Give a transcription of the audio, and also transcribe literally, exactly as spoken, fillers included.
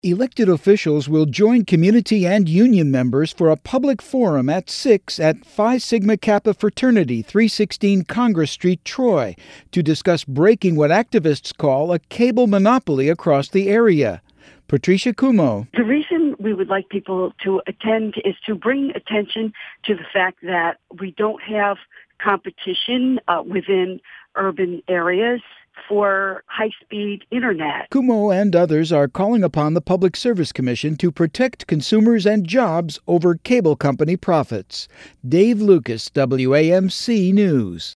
Elected officials will join community and union members for a public forum at six at Phi Sigma Kappa Fraternity, three sixteen Congress Street, Troy, to discuss breaking what activists call a cable monopoly across the area. Patricia Cuomo. The reason we would like people to attend is to bring attention to the fact that we don't have competition uh, within urban areas for high-speed internet. Cuomo and others are calling upon the Public Service Commission to protect consumers and jobs over cable company profits. Dave Lucas, W A M C News.